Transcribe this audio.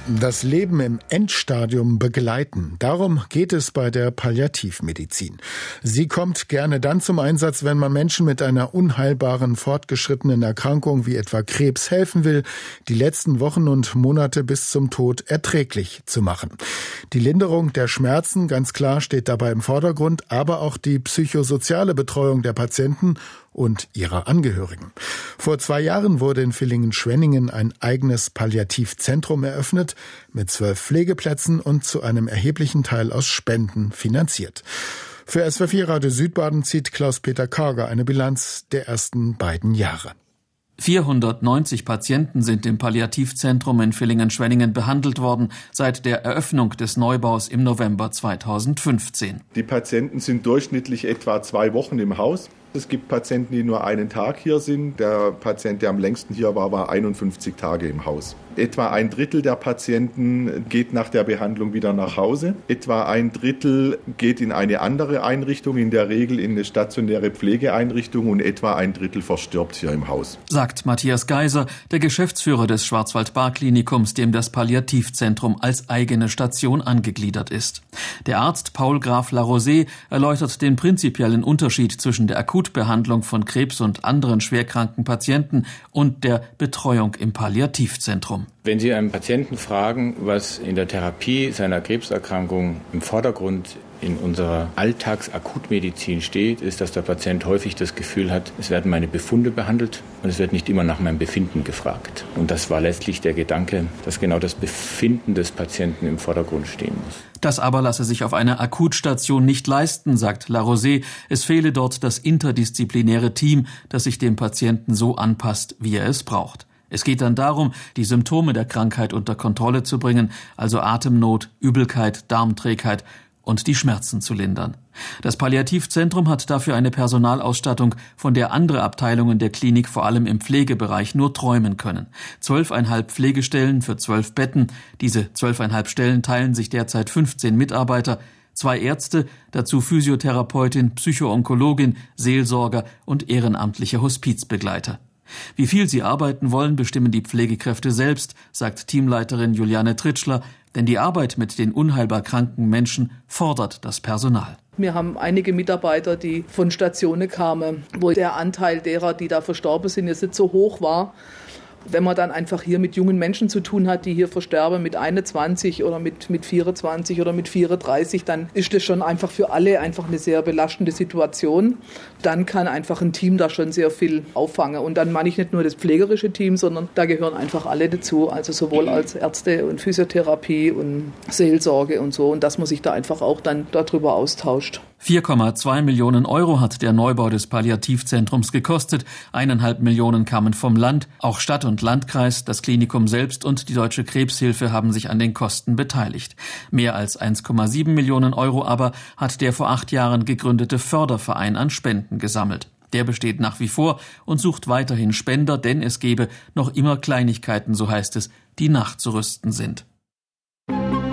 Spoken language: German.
Das Leben im Endstadium begleiten. Darum geht es bei der Palliativmedizin. Sie kommt gerne dann zum Einsatz, wenn man Menschen mit einer unheilbaren, fortgeschrittenen Erkrankung wie etwa Krebs helfen will, die letzten Wochen und Monate bis zum Tod erträglich zu machen. Die Linderung der Schmerzen, ganz klar, steht dabei im Vordergrund, aber auch die psychosoziale Betreuung der Patienten und ihrer Angehörigen. Vor 2 Jahren wurde in Villingen-Schwenningen ein eigenes Palliativzentrum eröffnet, mit 12 Pflegeplätzen und zu einem erheblichen Teil aus Spenden finanziert. Für SWR4 Radio Südbaden zieht Klaus-Peter Karger eine Bilanz der ersten beiden Jahre. 490 Patienten sind im Palliativzentrum in Villingen-Schwenningen behandelt worden, seit der Eröffnung des Neubaus im November 2015. Die Patienten sind durchschnittlich etwa 2 Wochen im Haus. Es gibt Patienten, die nur einen Tag hier sind. Der Patient, der am längsten hier war 51 Tage im Haus. Etwa 1/3 der Patienten geht nach der Behandlung wieder nach Hause. Etwa 1/3 geht in eine andere Einrichtung, in der Regel in eine stationäre Pflegeeinrichtung, und etwa 1/3 verstirbt hier im Haus. Sagt Matthias Geiser, der Geschäftsführer des Schwarzwald-Baar-Klinikums, dem das Palliativzentrum als eigene Station angegliedert ist. Der Arzt Paul Graf Larosé erläutert den prinzipiellen Unterschied zwischen der Akutbehandlung von Krebs und anderen schwerkranken Patienten und der Betreuung im Palliativzentrum. Wenn Sie einen Patienten fragen, was in der Therapie seiner Krebserkrankung im Vordergrund in unserer Alltagsakutmedizin steht, ist, dass der Patient häufig das Gefühl hat, es werden meine Befunde behandelt und es wird nicht immer nach meinem Befinden gefragt. Und das war letztlich der Gedanke, dass genau das Befinden des Patienten im Vordergrund stehen muss. Das aber lasse sich auf einer Akutstation nicht leisten, sagt Larosé. Es fehle dort das interdisziplinäre Team, das sich dem Patienten so anpasst, wie er es braucht. Es geht dann darum, die Symptome der Krankheit unter Kontrolle zu bringen, also Atemnot, Übelkeit, Darmträgheit und die Schmerzen zu lindern. Das Palliativzentrum hat dafür eine Personalausstattung, von der andere Abteilungen der Klinik vor allem im Pflegebereich nur träumen können. 12,5 Pflegestellen für 12 Betten. Diese 12,5 Stellen teilen sich derzeit 15 Mitarbeiter, 2 Ärzte, dazu Physiotherapeutin, Psychoonkologin, Seelsorger und ehrenamtliche Hospizbegleiter. Wie viel sie arbeiten wollen, bestimmen die Pflegekräfte selbst, sagt Teamleiterin Juliane Tritschler, denn die Arbeit mit den unheilbar kranken Menschen fordert das Personal. Wir haben einige Mitarbeiter, die von Stationen kamen, wo der Anteil derer, die da verstorben sind, jetzt nicht so hoch war. Wenn man dann einfach hier mit jungen Menschen zu tun hat, die hier versterben mit 21 oder mit 24 oder mit 34, dann ist das schon einfach für alle einfach eine sehr belastende Situation. Dann kann einfach ein Team da schon sehr viel auffangen. Und dann meine ich nicht nur das pflegerische Team, sondern da gehören einfach alle dazu. Also sowohl als Ärzte und Physiotherapie und Seelsorge und so. Und dass man sich da einfach auch dann darüber austauscht. 4,2 Millionen Euro hat der Neubau des Palliativzentrums gekostet. 1,5 Millionen kamen vom Land. Auch Stadt und Landkreis, das Klinikum selbst und die Deutsche Krebshilfe haben sich an den Kosten beteiligt. Mehr als 1,7 Millionen Euro aber hat der vor 8 Jahren gegründete Förderverein an Spenden gesammelt. Der besteht nach wie vor und sucht weiterhin Spender, denn es gebe noch immer Kleinigkeiten, so heißt es, die nachzurüsten sind.